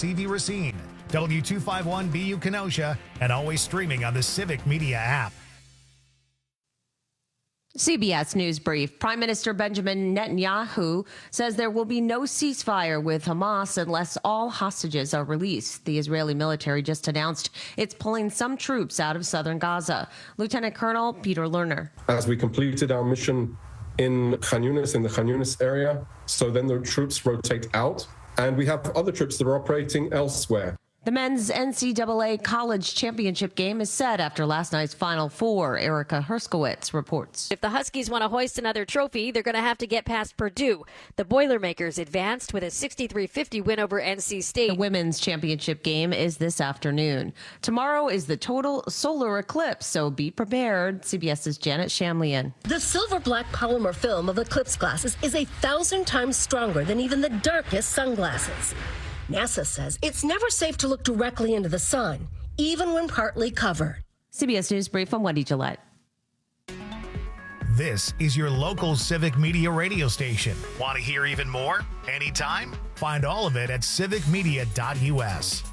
CV Racine, W251BU Kenosha, and always streaming on the Civic Media app. CBS News Brief. Prime Minister Benjamin Netanyahu says there will be no ceasefire with Hamas unless all hostages are released. The Israeli military just announced it's pulling some troops out of southern Gaza. Lieutenant Colonel Peter Lerner. As we completed our mission in Khan Yunis, in the Khan Yunis area, so then the troops rotate out, and we have other troops that are operating elsewhere. The men's NCAA college championship game is set after last night's Final Four. Erica Herskowitz reports. If the Huskies want to hoist another trophy, they're going to have to get past Purdue. The Boilermakers advanced with a 63-50 win over NC State. The women's championship game is this afternoon. Tomorrow is the total solar eclipse, so be prepared. CBS's Janet Shamlian. The silver-black polymer film of eclipse glasses is 1,000 times stronger than even the darkest sunglasses. NASA says it's never safe to look directly into the sun, even when partly covered. CBS News Brief, I'm Wendy Gillette. This is your local Civic Media radio station. Want to hear even more? Anytime? Find all of it at civicmedia.us.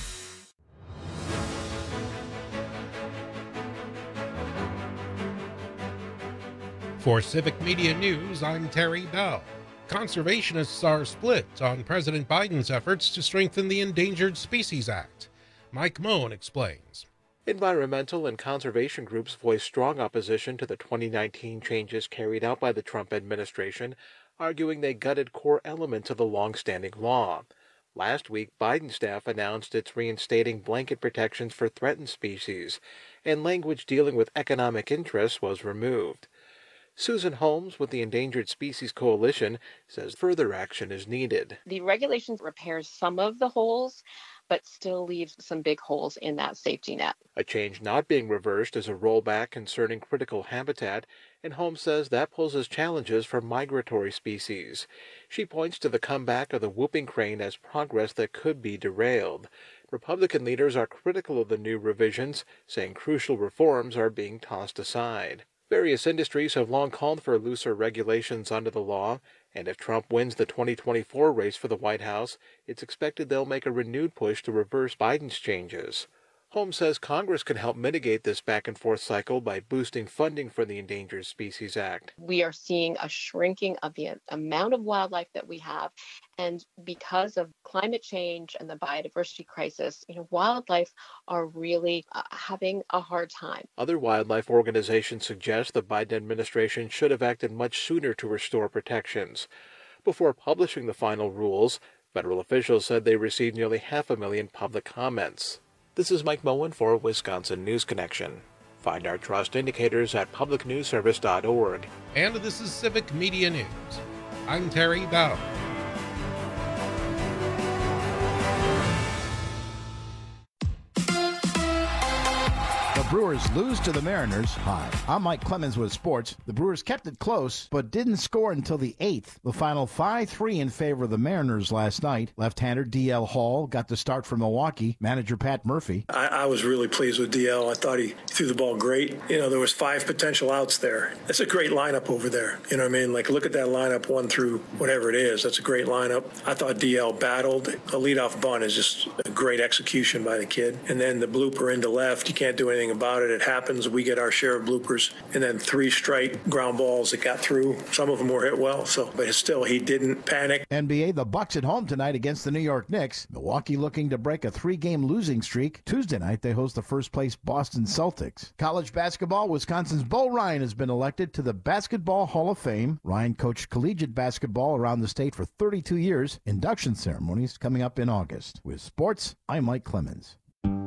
For Civic Media News, I'm Terry Bell. Conservationists are split on President Biden's efforts to strengthen the Endangered Species Act. Mike Moen explains. Environmental and conservation groups voiced strong opposition to the 2019 changes carried out by the Trump administration, arguing they gutted core elements of the long-standing law. Last week, Biden staff announced it's reinstating blanket protections for threatened species, and language dealing with economic interests was removed. Susan Holmes with the Endangered Species Coalition says further action is needed. The regulations repairs some of the holes, but still leaves some big holes in that safety net. A change not being reversed is a rollback concerning critical habitat, and Holmes says that poses challenges for migratory species. She points to the comeback of the whooping crane as progress that could be derailed. Republican leaders are critical of the new revisions, saying crucial reforms are being tossed aside. Various industries have long called for looser regulations under the law, and if Trump wins the 2024 race for the White House, it's expected they'll make a renewed push to reverse Biden's changes. Holmes says Congress can help mitigate this back-and-forth cycle by boosting funding for the Endangered Species Act. We are seeing a shrinking of the amount of wildlife that we have, and because of climate change and the biodiversity crisis, wildlife are really having a hard time. Other wildlife organizations suggest the Biden administration should have acted much sooner to restore protections. Before publishing the final rules, federal officials said they received nearly 500,000 public comments. This is Mike Moen for Wisconsin News Connection. Find our trust indicators at publicnewsservice.org. And this is Civic Media News. I'm Terry Bell. Brewers lose to the Mariners. Hi, I'm Mike Clemens with sports. The Brewers kept it close, but didn't score until the 8th. The final 5-3 in favor of the Mariners last night. Left-hander D.L. Hall got the start for Milwaukee. Manager Pat Murphy. I was really pleased with D.L. I thought he threw the ball great. There was 5 potential outs there. That's a great lineup over there. You know what I mean? Like, look at that lineup 1 through whatever it is. That's a great lineup. I thought D.L. battled. A leadoff bunt is just a great execution by the kid. And then the blooper into left, you can't do anything about it. It happens. We get our share of bloopers, and then 3 straight ground balls that got through. Some of them were hit well, but still he didn't panic. NBA, the Bucks at home tonight against the New York Knicks. Milwaukee looking to break a 3-game losing streak. Tuesday night they host the first-place Boston Celtics. College basketball, Wisconsin's Bo Ryan has been elected to the Basketball Hall of Fame. Ryan coached collegiate basketball around the state for 32 years. Induction ceremonies coming up in August. With sports, I'm Mike Clemens.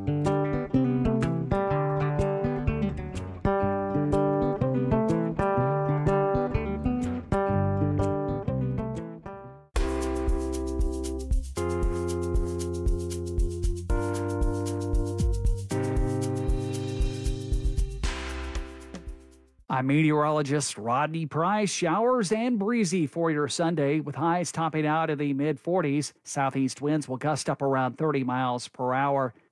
I'm meteorologist Rodney Price. Showers and breezy for your Sunday with highs topping out in the mid-40s. Southeast winds will gust up around 30 miles per hour.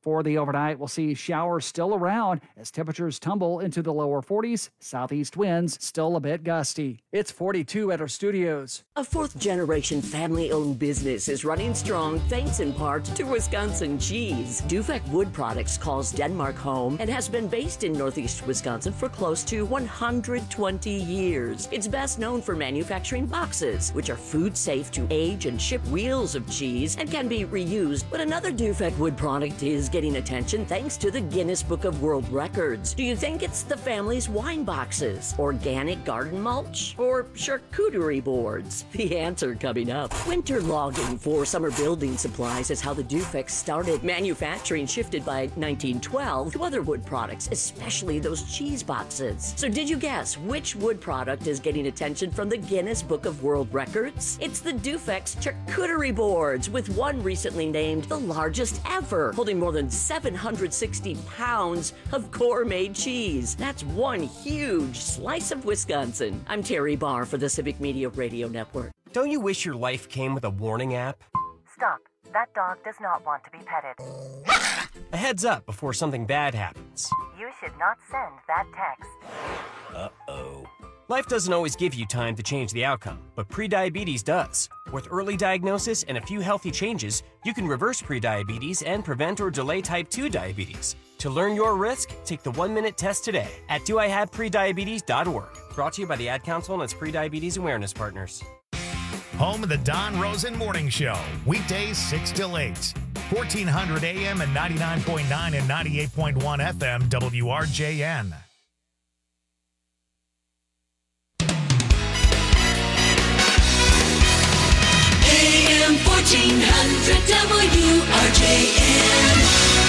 For the overnight, we'll see showers still around as temperatures tumble into the lower 40s. Southeast winds still a bit gusty. It's 42 at our studios. A fourth-generation family-owned business is running strong thanks in part to Wisconsin cheese. Dufek Wood Products calls Denmark home and has been based in Northeast Wisconsin for close to 120 years. It's best known for manufacturing boxes, which are food safe to age and ship wheels of cheese and can be reused. But another Dufek Wood product is getting attention thanks to the Guinness Book of World Records. Do you think it's the family's wine boxes, organic garden mulch, or charcuterie boards? The answer coming up. Winter logging for summer building supplies is how the Dufek started. Manufacturing shifted by 1912 to other wood products, especially those cheese boxes. So did you guess which wood product is getting attention from the Guinness Book of World Records? It's the Dufek's charcuterie boards, with one recently named the largest ever, holding more than 760 pounds of gourmet cheese. That's one huge slice of Wisconsin. I'm Terry Barr for the Civic Media Radio Network. Don't you wish your life came with a warning app? Stop. That dog does not want to be petted. A heads up before something bad happens. You should not send that text. Uh-oh. Life doesn't always give you time to change the outcome, but prediabetes does. With early diagnosis and a few healthy changes, you can reverse prediabetes and prevent or delay type 2 diabetes. To learn your risk, take the 1-minute test today at doihaveprediabetes.org. Brought to you by the Ad Council and its prediabetes awareness partners. Home of the Don Rosen Morning Show, weekdays 6 till 8. 1400 AM and 99.9 and 98.1 FM WRJN. AM 1400 WRJN.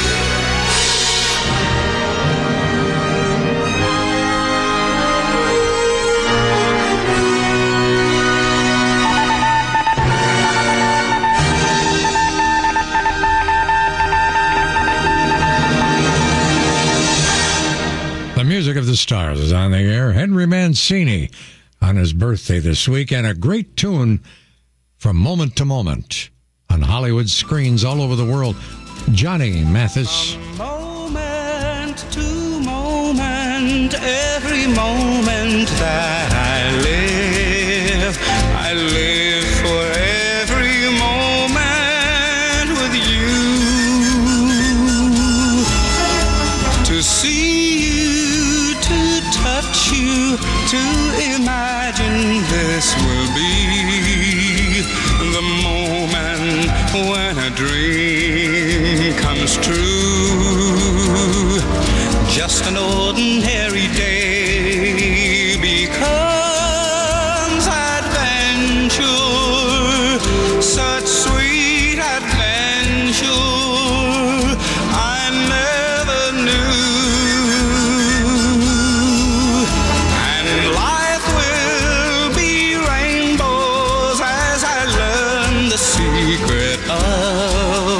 The music of the stars is on the air. Henry Mancini on his birthday this week, and a great tune from Moment to Moment on Hollywood screens all over the world. Johnny Mathis. Moment to moment, every moment that I live for every moment with you. To see you, to touch you, to imagine this will be the moment when a dream comes true. Just an ordinary day becomes adventure, such sweet adventure I never knew. And life will be rainbows as I learn the secret of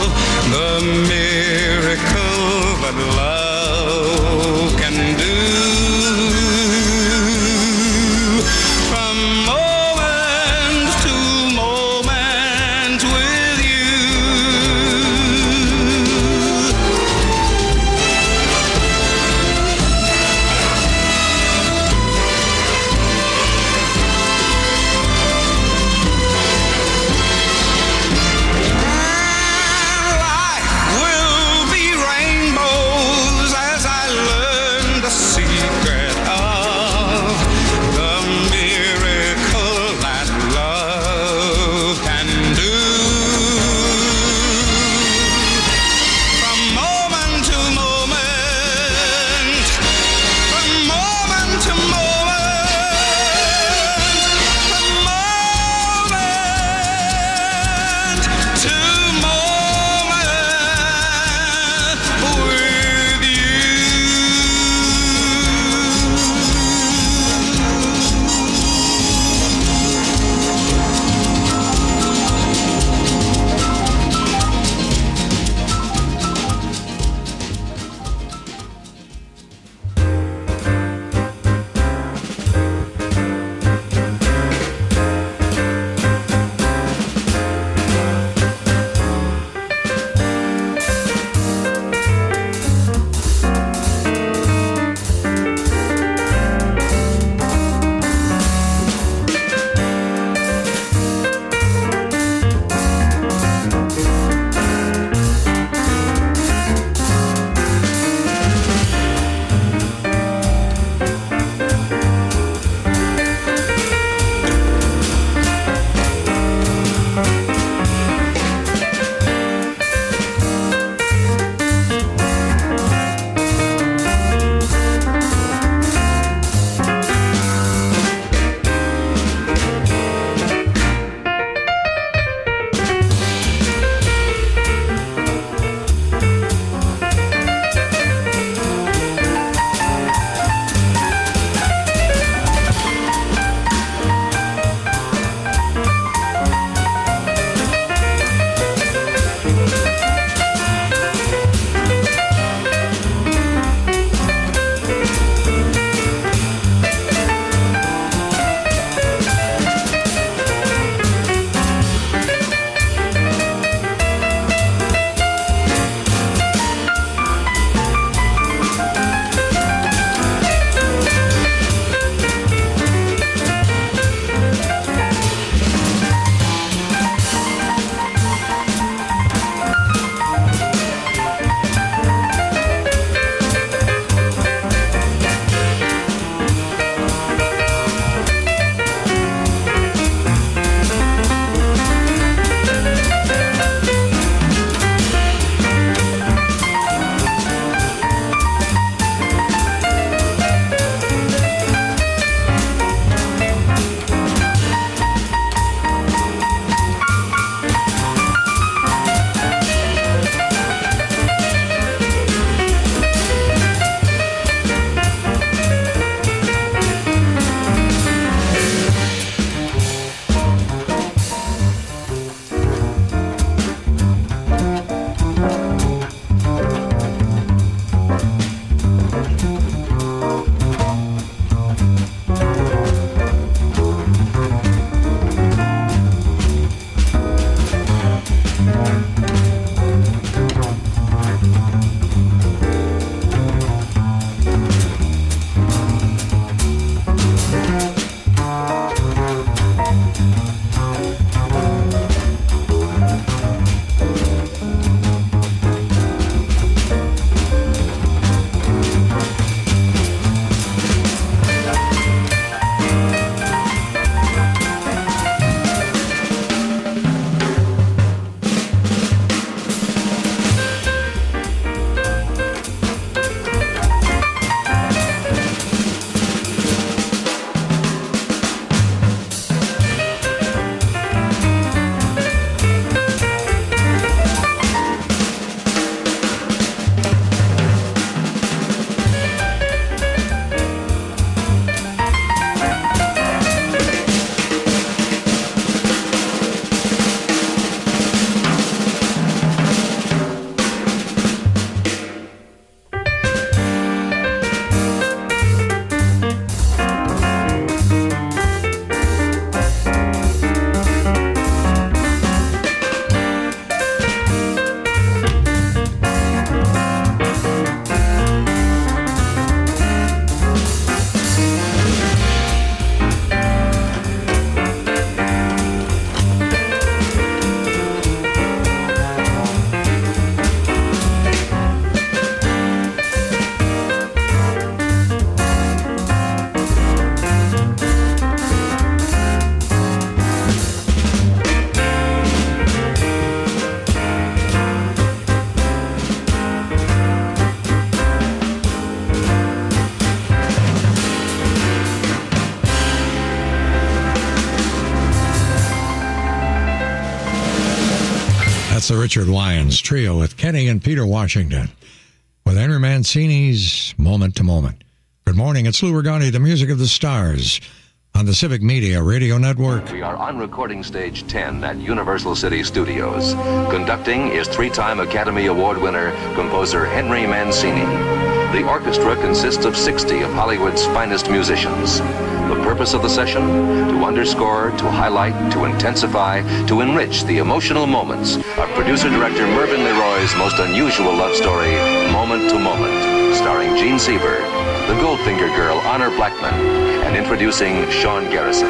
the Richard Lyons Trio with Kenny and Peter Washington with Henry Mancini's Moment to Moment. Good morning, it's Lou Regani, the music of the stars on the Civic Media Radio Network. We are on recording stage 10 at Universal City Studios. Conducting is three-time Academy Award winner, composer Henry Mancini. The orchestra consists of 60 of Hollywood's finest musicians. The purpose of the session? To underscore, to highlight, to intensify, to enrich the emotional moments of producer-director Mervyn LeRoy's most unusual love story, Moment to Moment, starring Gene Seaver, the Goldfinger Girl, Honor Blackman, and introducing Sean Garrison.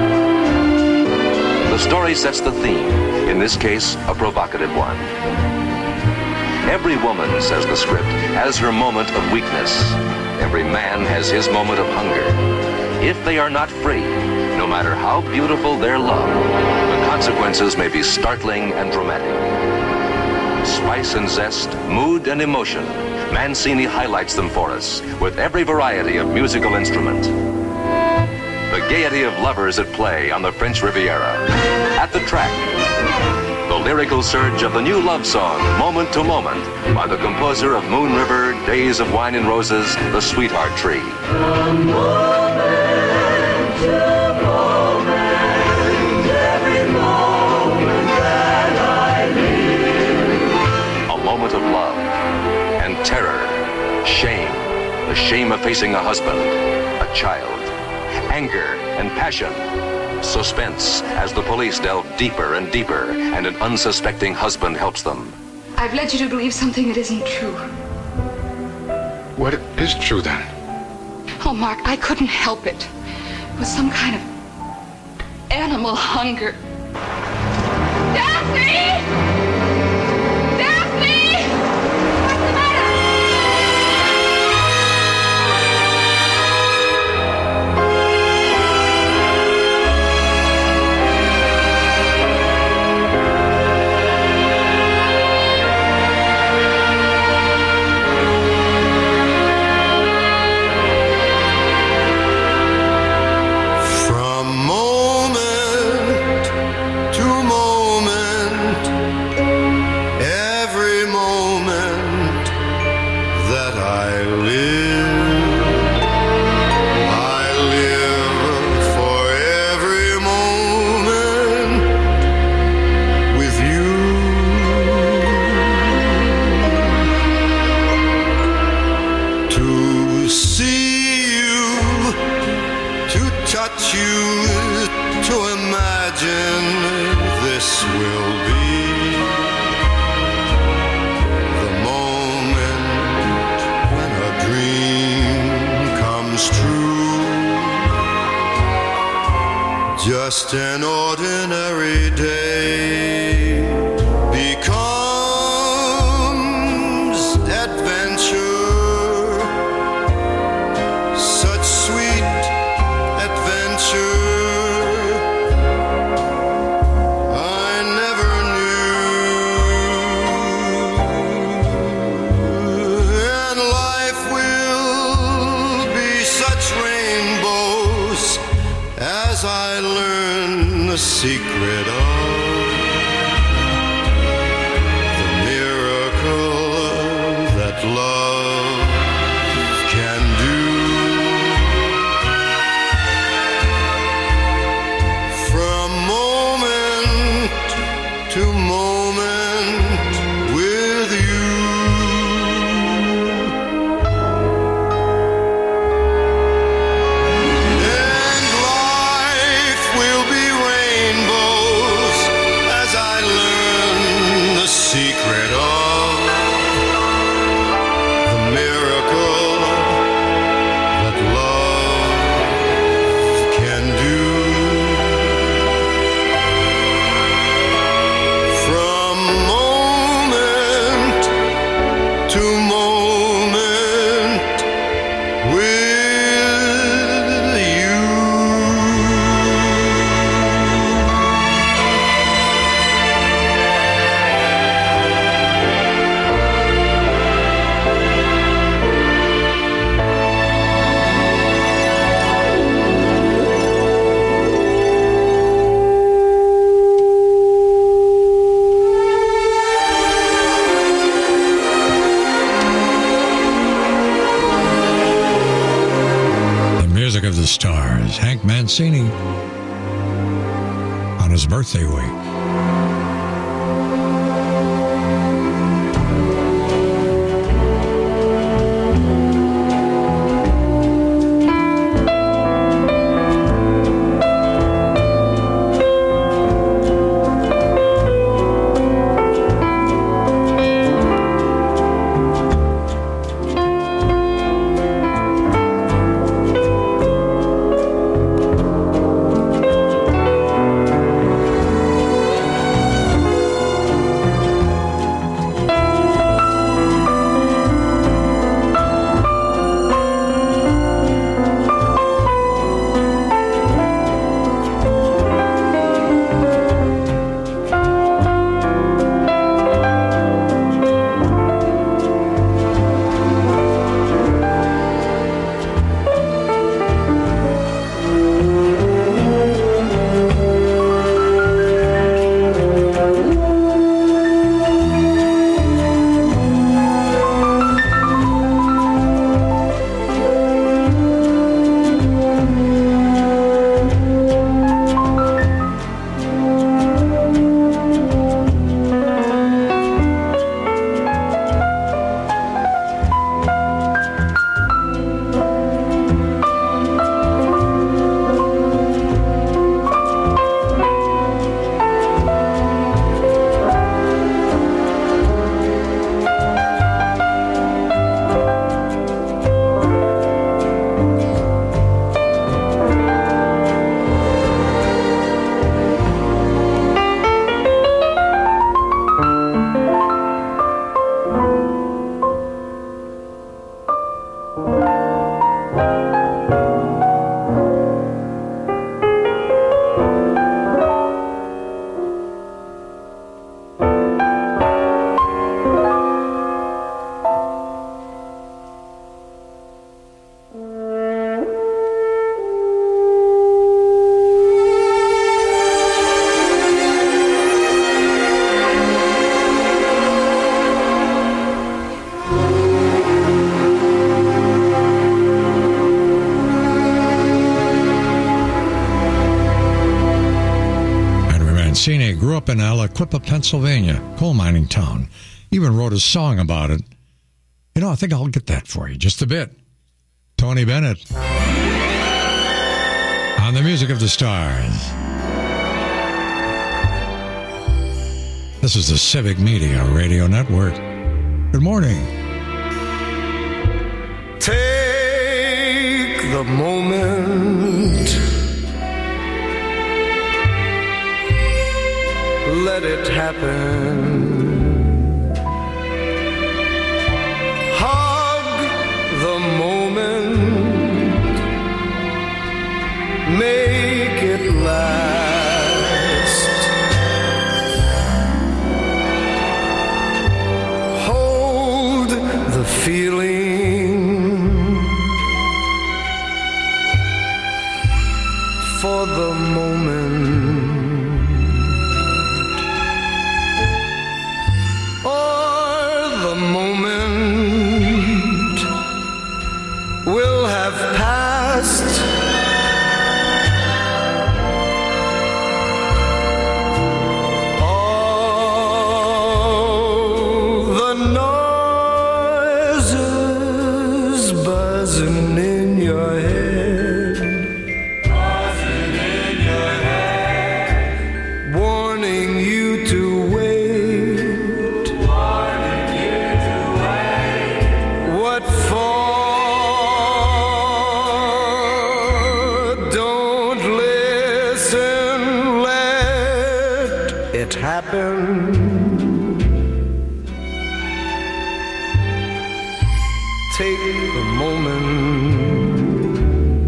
The story sets the theme, in this case, a provocative one. Every woman, says the script, has her moment of weakness. Every man has his moment of hunger. If they are not free, no matter how beautiful their love, the consequences may be startling and dramatic. Spice and zest, mood and emotion, Mancini highlights them for us with every variety of musical instrument. The gaiety of lovers at play on the French Riviera. At the track, the lyrical surge of the new love song, Moment to Moment, by the composer of Moon River, Days of Wine and Roses, The Sweetheart Tree. From moment to moment, every moment that I live. A moment of love and terror, shame, the shame of facing a husband, a child, anger and passion, suspense as the police delve deeper and deeper and an unsuspecting husband helps them. I've led you to believe something that isn't true. What is true then? Oh, Mark, I couldn't help it. It was some kind of animal hunger. Daphne! Daphne! What's the matter? Just an ordinary day becomes adventure, such sweet adventure I never knew, and life will be such rainbows as I learn the secret of the miracle that love can do. From moment to moment with you. And life will be rainbows the Stars, Hank Mancini, on his birthday week. Mancini grew up in Aliquippa, Pennsylvania, coal mining town. Even wrote a song about it. You know, I think I'll get that for you just a bit. Tony Bennett on the Music of the Stars. This is the Civic Media Radio Network. Good morning. Take the moment. Let it happen. Hug the moment. Make it last. Hold the feeling for the moment. Take the moment.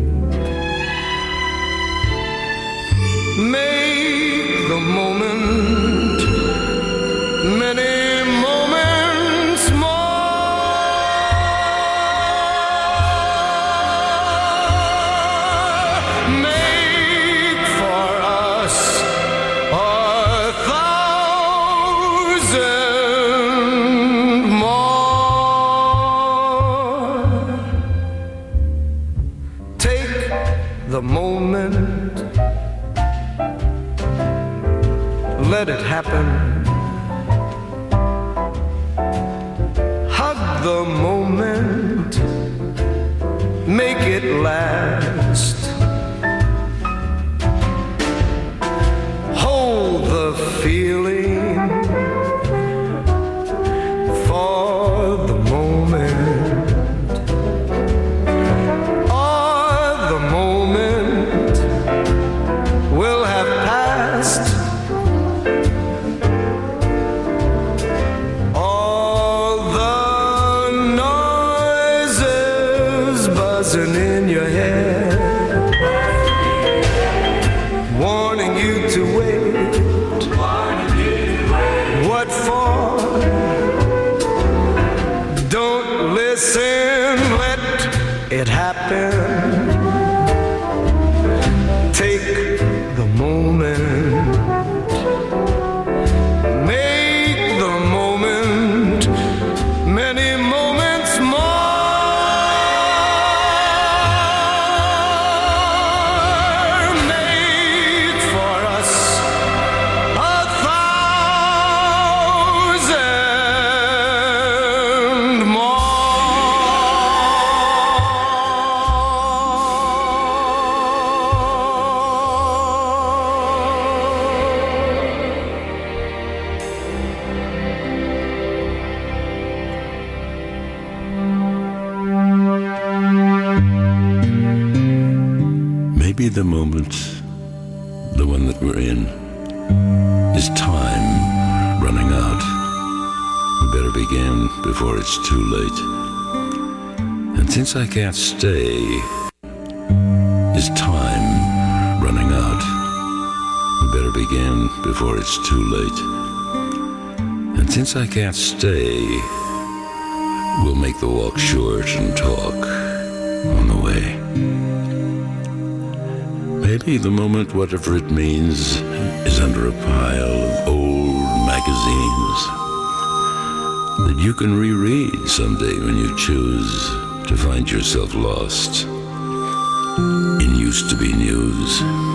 Make the moment many moments more. Make for us a thousand more. Take happen. Hug the moment, make it last. Hold the feeling for the moment, or the moment will have passed. All the noises buzzing in your head, warning you to wait. What for? Don't listen, let it happen. Take the moment, make the moment many moments more. Make for us 1,000 more. Maybe the moment, the one that we're in, is time running out. We better begin before it's too late. And since I can't stay, is time running out. We better begin before it's too late. And since I can't stay, we'll make the walk short and talk on the way. Maybe the moment, whatever it means, is under a pile of old magazines that you can reread someday when you choose to find yourself lost in used-to-be news.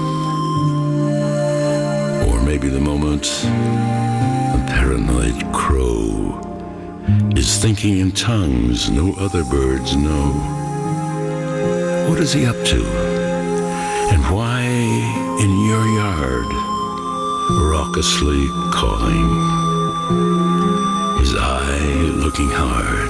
Or maybe the moment a paranoid crow is thinking in tongues no other birds know. What is he up to? And why in your yard, raucously calling, his eye looking hard?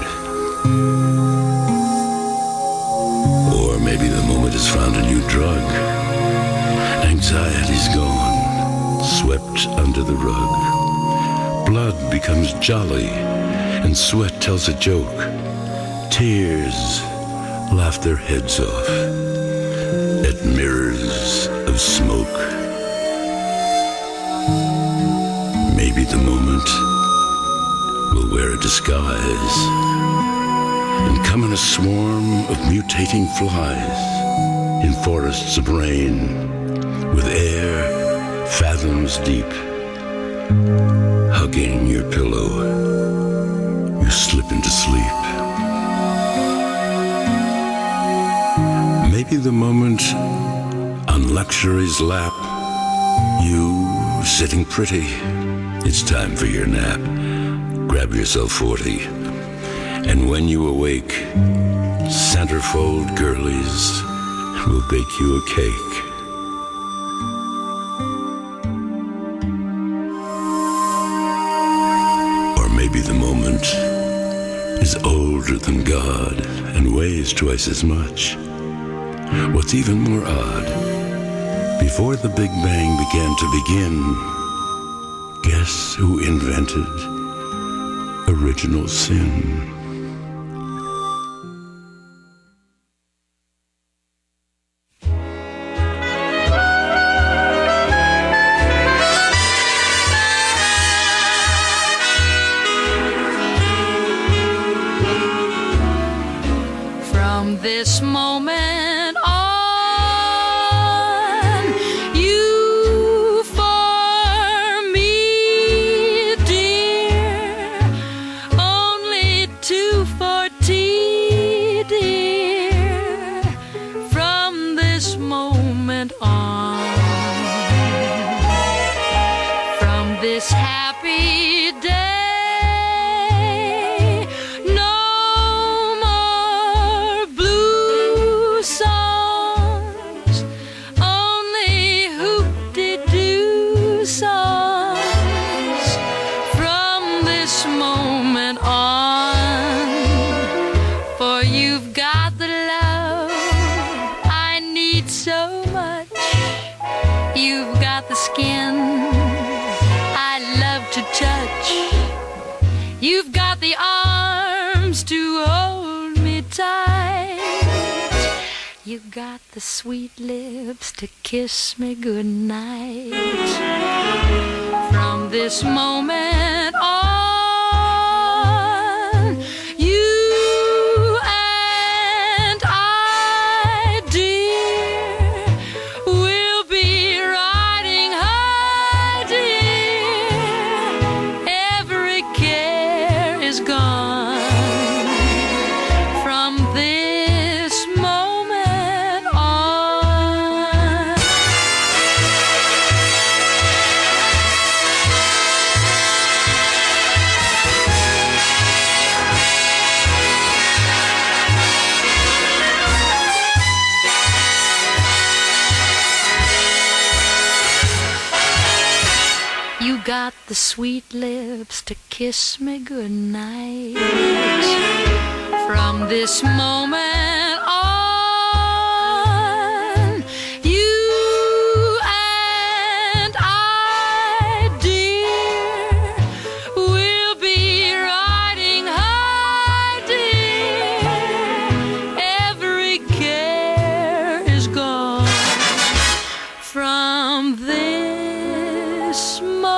Or maybe the moment has found a new drug. Anxiety's gone, swept under the rug. Blood becomes jolly, and sweat tells a joke. Tears laugh their heads off at mirrors of smoke. Maybe the moment will wear a disguise and come in a swarm of mutating flies in forests of rain with air fathoms deep. Hugging your pillow, you slip into sleep. Maybe the moment on luxury's lap, you sitting pretty, it's time for your nap. Grab yourself 40, and when you awake, centerfold girlies will bake you a cake. Or maybe the moment is older than God and weighs twice as much. What's even more odd, before the Big Bang began to begin, guess who invented original sin? From this moment on, you for me, dear, only 240, dear, from this moment on, from this You got the sweet lips to kiss me goodnight. From this moment on, you and I, dear, will be riding high, dear. Every care is gone. From this moment on. You got the sweet lips to kiss me goodnight. From this moment on, you and I, dear, will be riding high, dear. Every care is gone. From this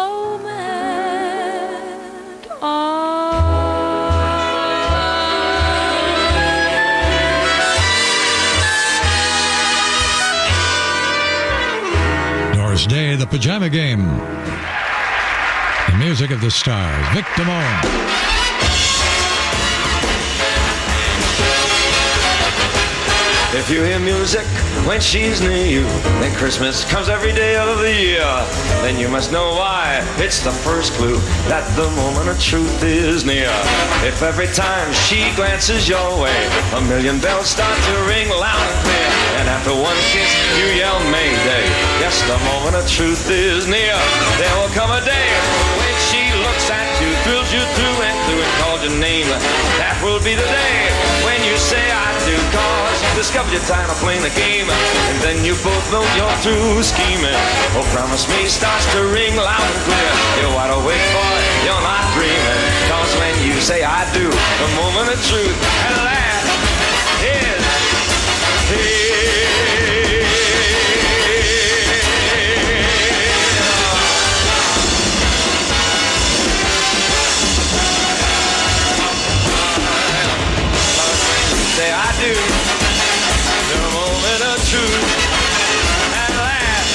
moment on. Doris Day, The Pajama Game. The music of the stars, Vic Damone. If you hear music when she's near you, then Christmas comes every day of the year. Then you must know why. It's the first clue that the moment of truth is near. If every time she glances your way, a million bells start to ring loud and clear, and after one kiss you yell Mayday, yes, the moment of truth is near. There will come a day when she looks at you, thrills you through and through, and calls your name. That will be the day when you say I do, cause you discover you're tired of playing the game, and then you both know you're through scheming. Oh, promise me starts to ring loud and clear. You're wide awake, boy, you're not dreaming, cause when you say I do, the moment of truth at last is here. Say I do, the moment of truth at last.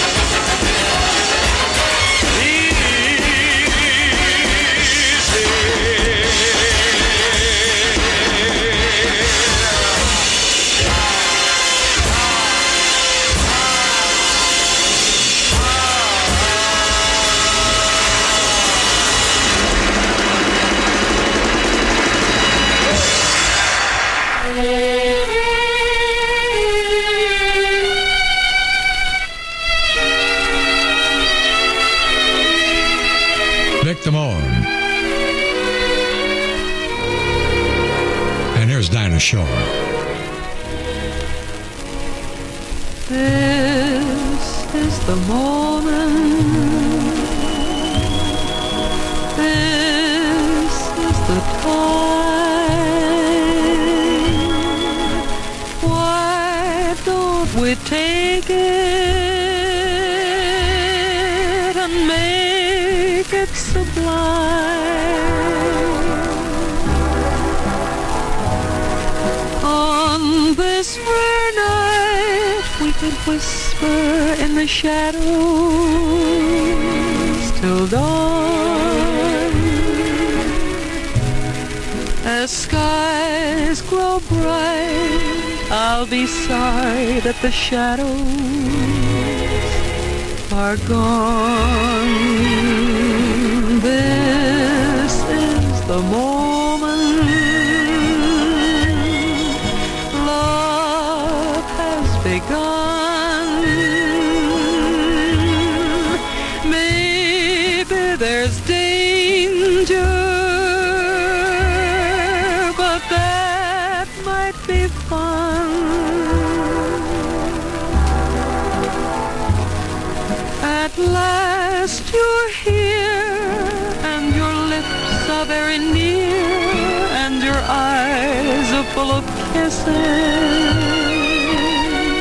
Vic Damone. And here's Dinah Shore. This is the moment. This is the time. Why don't we take it and make it sublime? On this rare night, we could whisper in the shadows till dawn. As skies grow bright, I'll be sorry that the shadows are gone. This is the moment. Love has begun. Maybe there's danger, but that might be fun. At last you're here, and your lips are very near, and your eyes are full of kisses.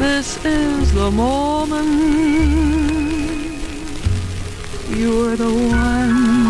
This is the moment. You're the one.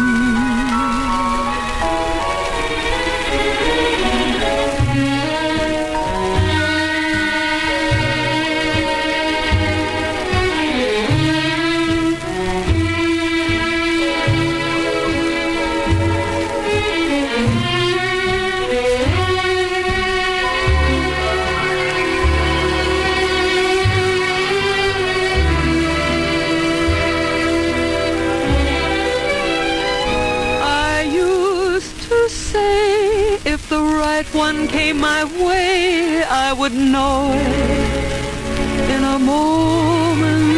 If the right one came my way, I would know it in a moment.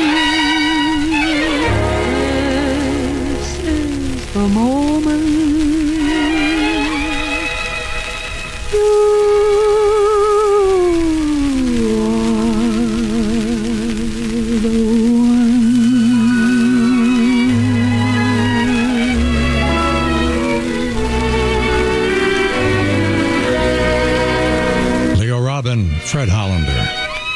This is the moment. Fred Hollander.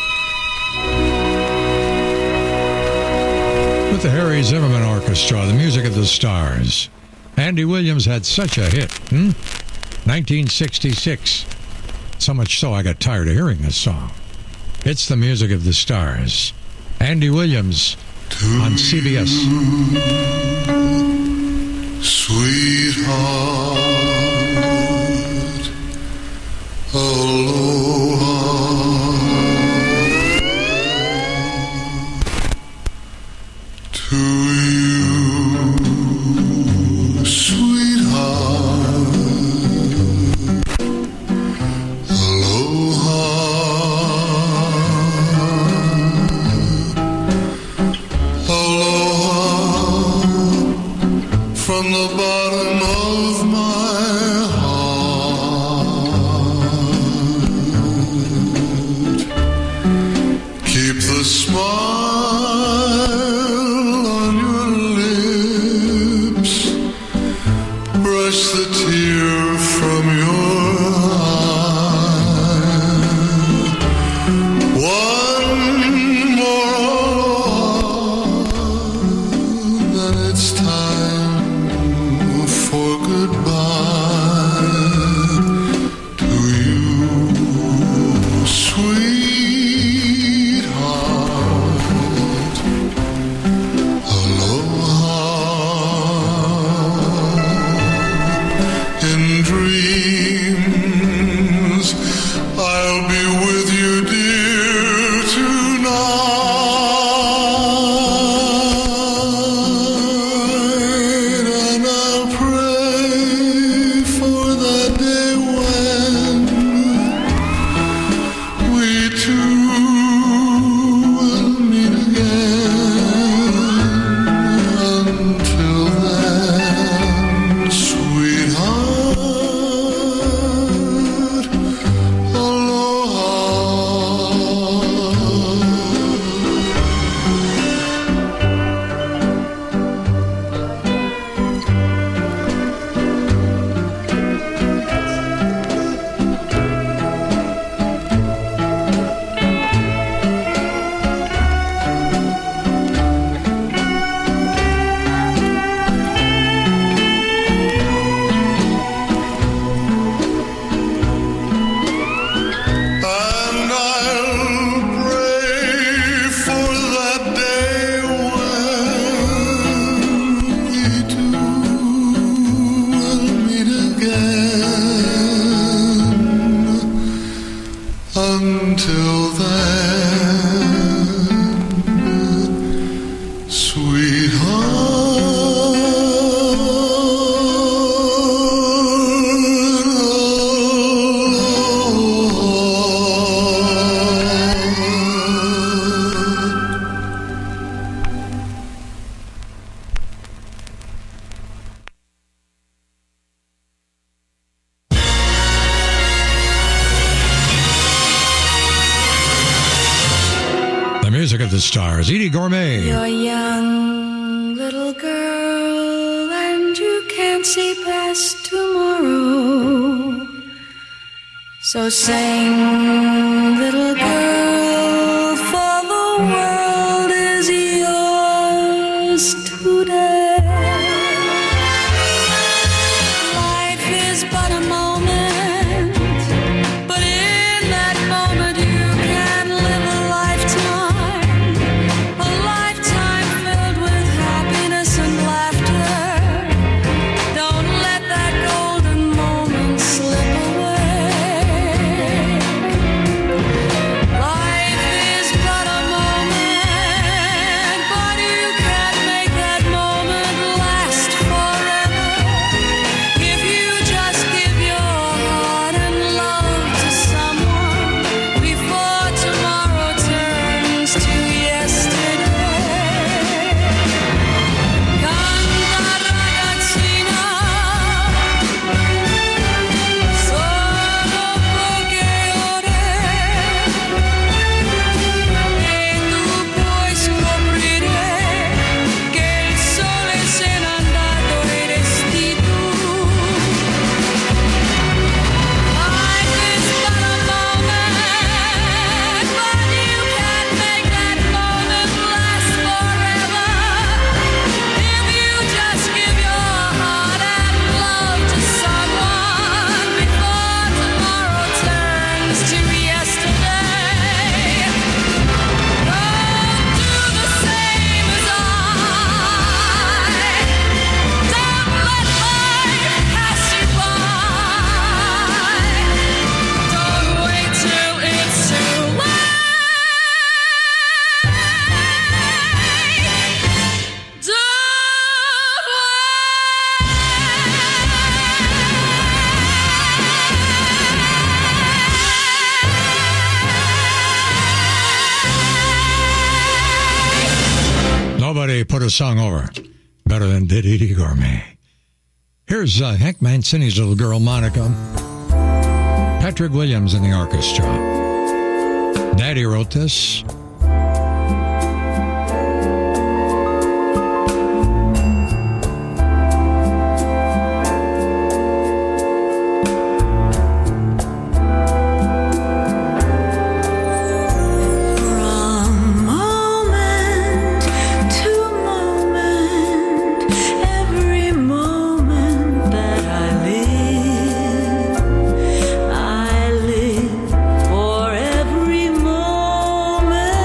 With the Harry Zimmerman Orchestra, the music of the stars. Andy Williams had such a hit, 1966. So much so I got tired of hearing this song. It's the music of the stars. Andy Williams on CBS. Sweetheart, aloha. To you, sweetheart, aloha. Aloha from the bottom of my heart. Keep the smile on your lips. Brush the tear from your eye. One more, then it's time for goodbye to you, sweetheart. Aloha. In dreams, I'll be with you, dear, tonight. And I'll pray for that day when we two will meet again. Until then, sweetheart, aloha. And I'll pray for that day when we two will meet again. Until then, The music of the stars. Edie Gourmet. You're a young little girl and you can't see past tomorrow. So sing, little girl, is but a moment, but in that moment you can live a lifetime filled with happiness and laughter. Don't let that golden moment slip away. Life is but a moment, but you can't make that moment last forever. If you just give your heart and love to someone before tomorrow turns to yesterday. Canta ragazzina, solo poche ore e tu puoi scoprire che il sole se n'è andato e resti tu. Life is but a moment, but you can't make that moment last forever. If you just give your heart and love to someone before tomorrow turns to yesterday. Don't do the same as I. Don't let life pass you by. Don't wait till it's too late. Do Nobody put a song over better than did Edie Gourmet. Here's Hank Mancini's little girl, Monica. Patrick Williams in the orchestra. Daddy wrote this. From moment to moment, every moment that I live for every moment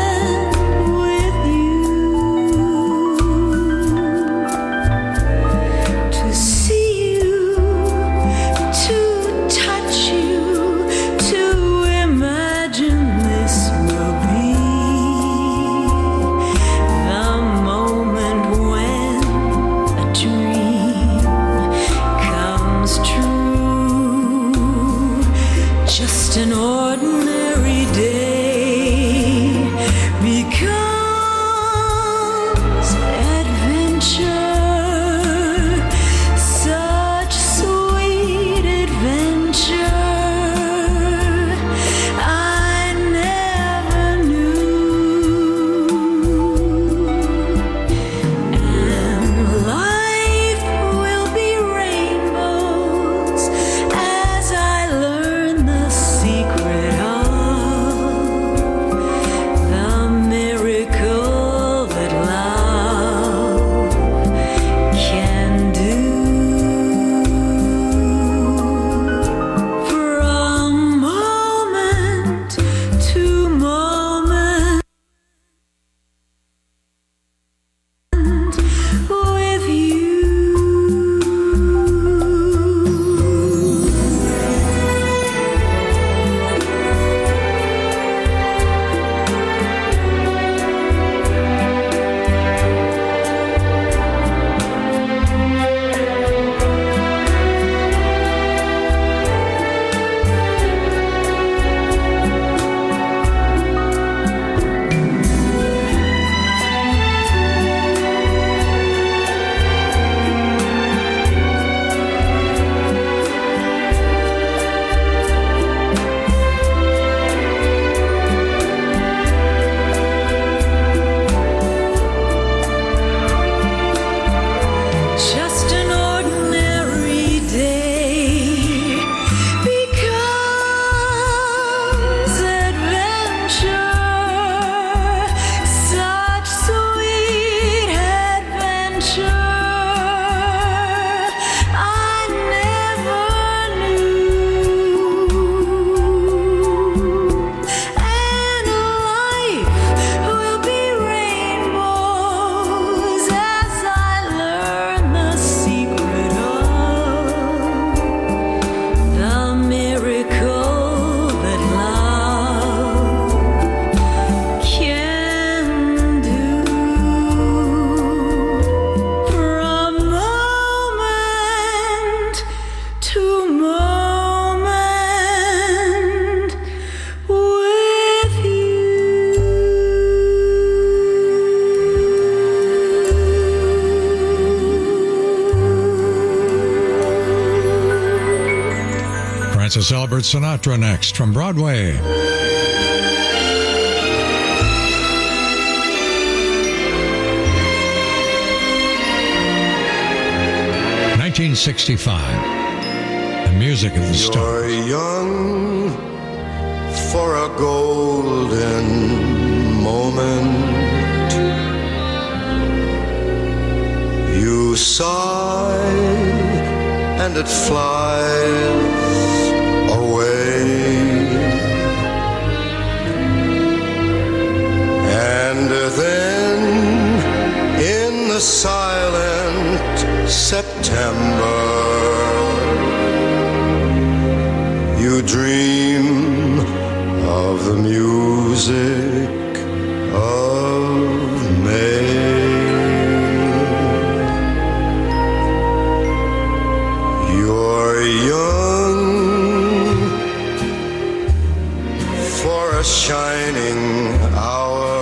Francis Albert Sinatra next from Broadway. 1965. The music of the stars. You're young for a golden moment. You sigh and it flies away. And then in the silent September, you dream of the music of May. You're young for a shining hour,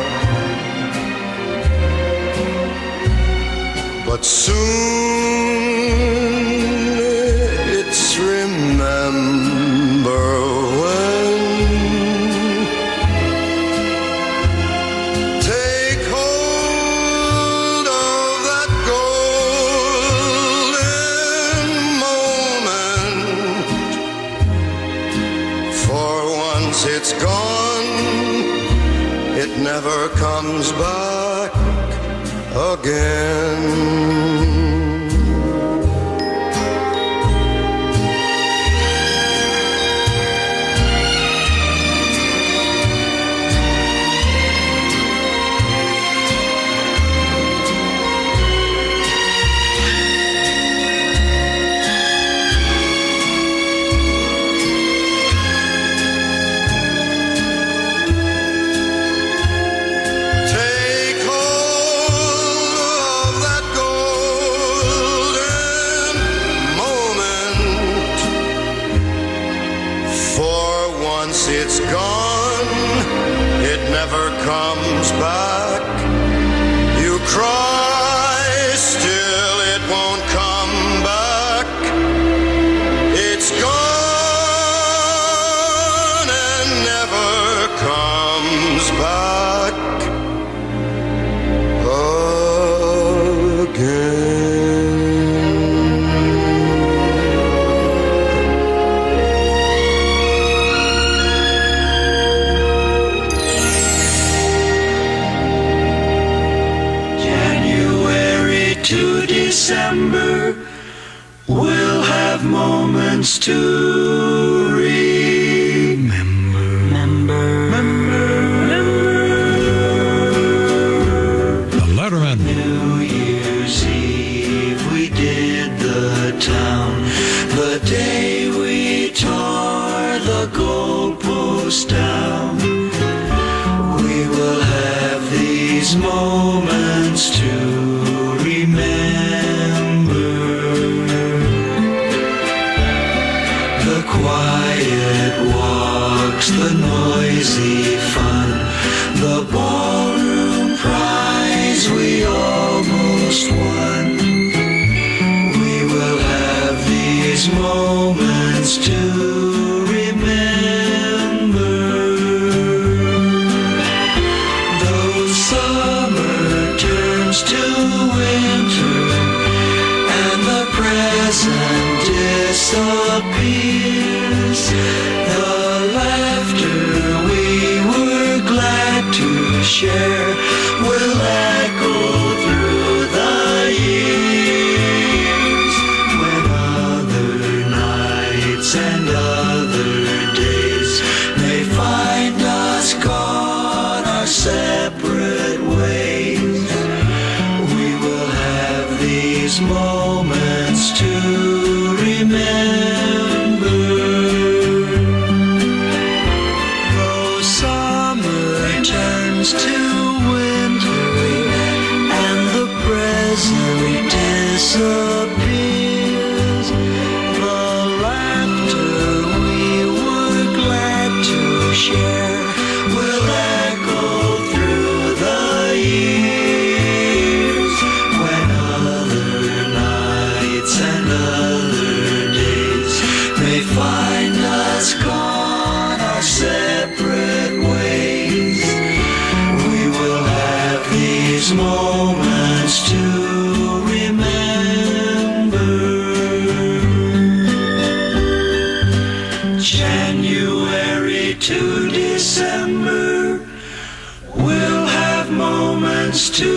but soon it's remember when. Take hold of that golden moment, for once it's gone, it never comes back again. It's gone, it never comes back. You cry, still it won't come back. It's gone and never comes back again. To December, we'll have moments to remember. The Letterman. New Year's Eve, we did the town. The day we tore the goalpost down. We will have these moments to remember. The quiet walks, the noisy fun, the ballroom prize we almost won. We will have these moments to remember. Though summer turns to winter and the present disappears, the laughter we were glad to share will echo through the years. When other nights and other days may find us gone our separate ways, we will have these moments to remember. Though summer turns to winter and the present disappears, the laughter we were glad to share will echo through the years. When other nights and other days may find to December, we'll have moments to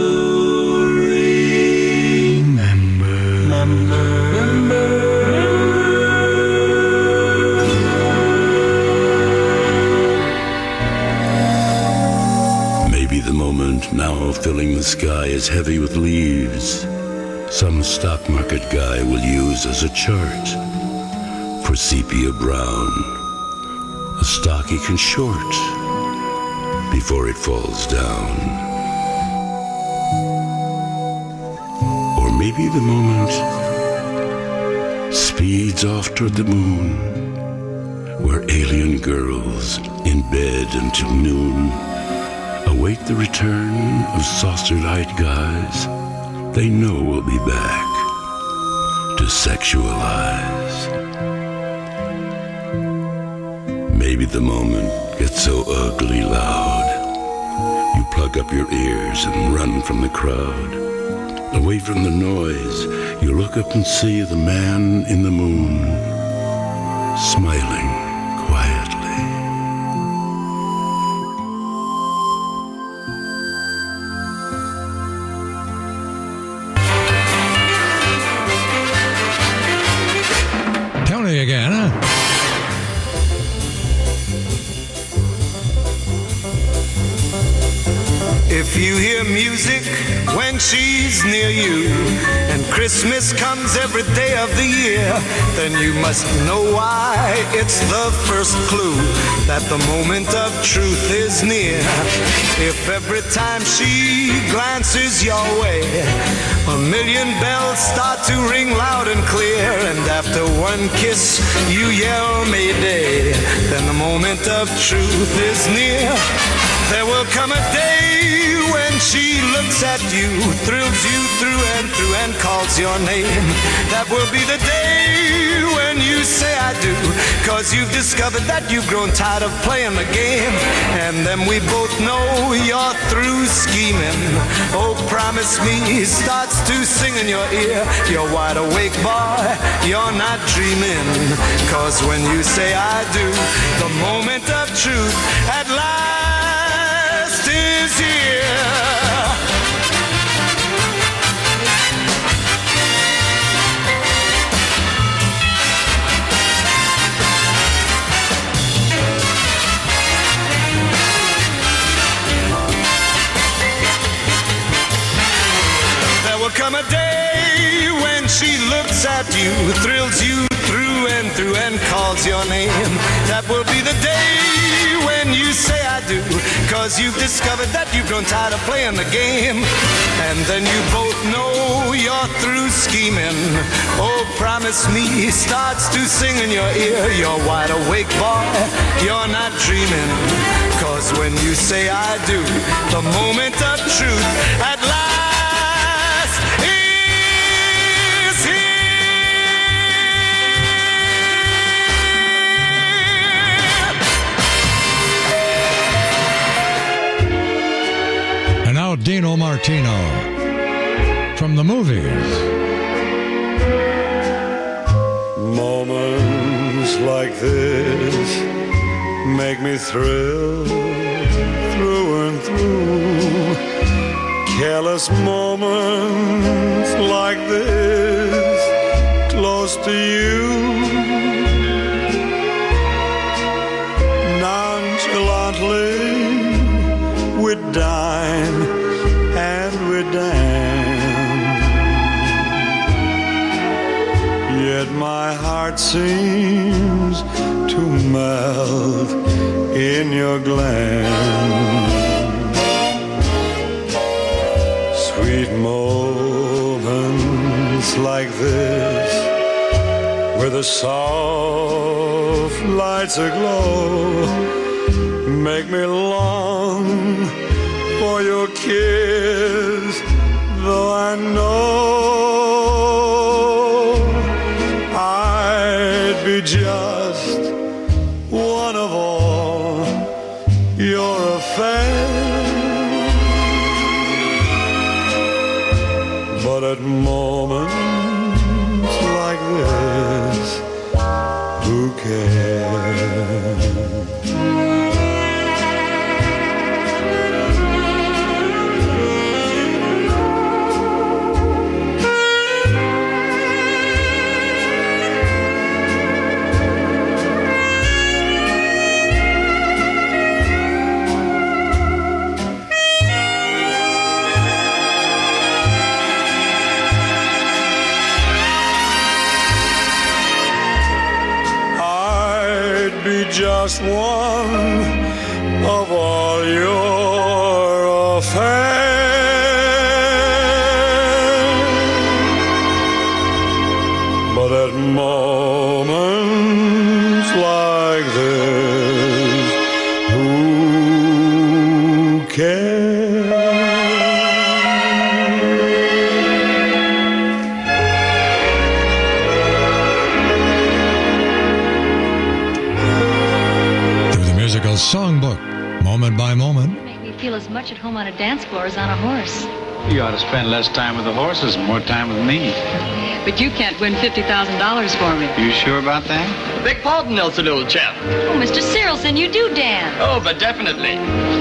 Maybe the moment now filling the sky is heavy with leaves. Some stock market guy will use as a chart for sepia brown, a stock he can short before it falls down. Or maybe the moment speeds off toward the moon, where alien girls in bed until noon await the return of saucer-eyed guys they know will be back to sexualize. Maybe the moment gets so ugly loud, you plug up your ears and run from the crowd. Away from the noise, you look up and see the man in the moon, smiling quietly. Tony again, huh? If you hear music when she's near you, and Christmas comes every day of the year, then you must know why. It's the first clue that the moment of truth is near. If every time she glances your way, a million bells start to ring loud and clear, and after one kiss you yell Mayday, then the moment of truth is near. There will come a day when she looks at you, thrills you through and calls your name. That will be the day when you say I do, 'cause you've discovered that you've grown tired of playing the game. And then we both know you're through scheming. Oh, promise me starts to sing in your ear. You're wide awake, boy, you're not dreaming. 'Cause when you say I do, the moment of truth at last is here. There will come a day when she looks at you, thrills you through and calls your name. That will be the day when you say I do, 'cause you've discovered that you've grown tired of playing the game. And then you both know you're through scheming. Oh, promise me starts to sing in your ear. You're wide awake, boy, you're not dreaming. 'Cause when you say I do, the moment of truth at last is here. And now Dino Martino from the movies. Moments like this make me thrill through and through. Careless moments like this, close to you. Nonchalantly we dine and we dance, yet my heart seems to melt in your glance. Sweet moments like this, where the soft lights aglow, make me long for your kiss, though I know I'd be just one of all your affairs. But at moments like this, who cares? be just one of all your affairs. But at moments like this, who cares? Through the musical songbook, moment by moment. Make me feel as much at home on a dance floor as on a horse. You ought to spend less time with the horses and more time with me. But you can't win $50,000 for me. You sure about that? Beg pardon, Nelson, old chap. Oh, Mr. Cyrilson, you do dance. Oh, but definitely.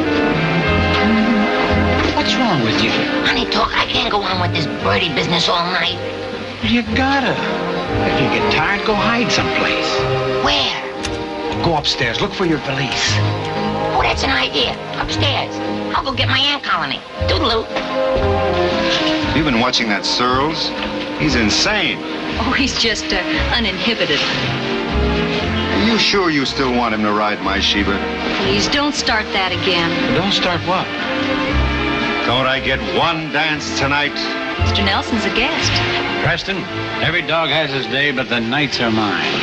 What's wrong with you? Honey, talk, I can't go on with this birdie business all night. You gotta. If you get tired, go hide someplace. Where? Go upstairs. Look for your valise. Oh, that's an idea. Upstairs. I'll go get my ant colony. Toodaloo. You've been watching that Searles? He's insane. Oh, he's just uninhibited. Are you sure you still want him to ride my Sheba? Please don't start that again. Don't start what? Don't I get one dance tonight? Mr. Nelson's a guest. Preston, every dog has his day, but the nights are mine.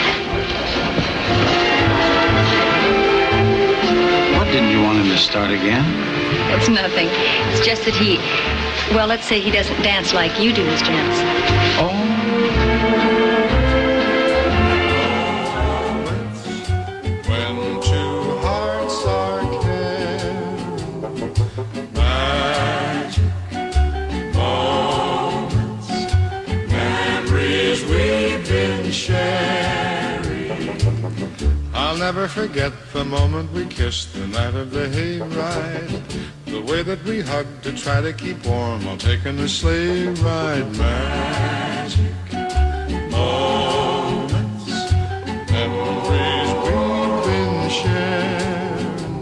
What didn't you want him to start again? It's nothing. It's just that well, let's say he doesn't dance like you do, Mr. Nelson. Oh. When two hearts are magic moments, memories we've been sharing. I'll never forget the moment we kissed the night of the hayride. The way that we hugged to try to keep warm while taking the sleigh ride. Magic moments, memories we've been sharing.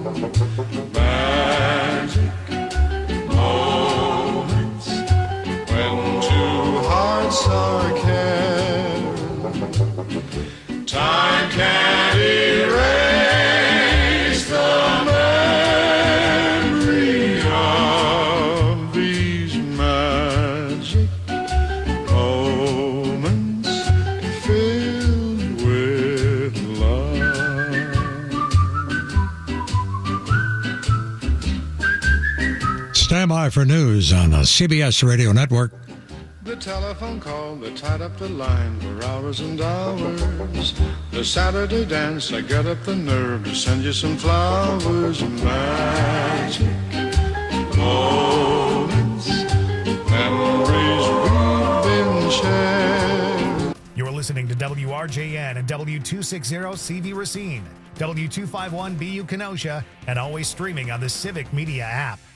Magic moments, when two hearts are caring. Time can't erase the memory of these magic moments filled with love. Stand by for news on the CBS Radio Network. The telephone call that tied up the line for hours and hours. The Saturday dance, I got up the nerve to send you some flowers. Magic moments, memories we've been sharing. You're listening to WRJN and W260CV Racine, W251BU Kenosha, and always streaming on the Civic Media app.